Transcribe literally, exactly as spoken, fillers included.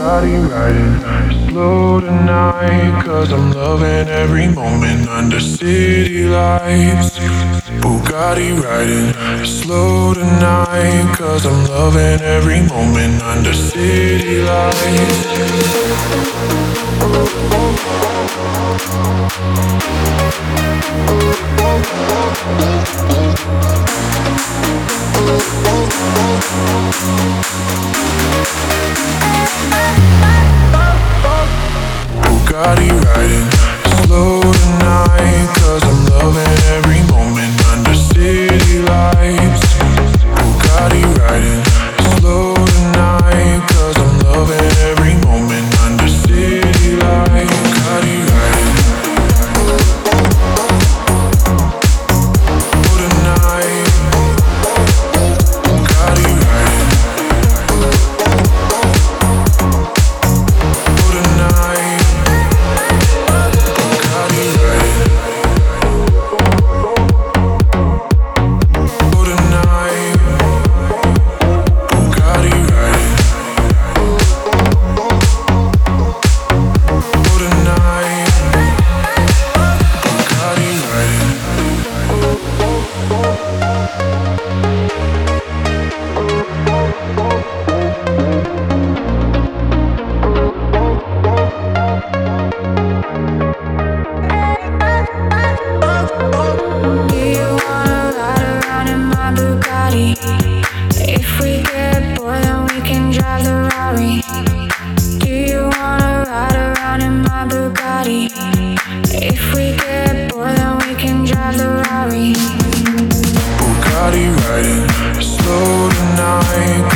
Bugatti riding slow tonight, cause I'm loving every moment under city lights. Bugatti riding slow tonight, cause I'm loving every moment under city lights. Bugatti riding slow tonight, cause I'm loving every moment under city lights. Bugatti riding slow tonight, cause I'm loving every moment under city lights. Bugatti riding slow tonight. Bugatti riding slow tonight. If we get bored, then we can drive the Rari. Do you wanna ride around in my Bugatti? If we get bored, then we can drive the Rari. Bugatti riding slow tonight.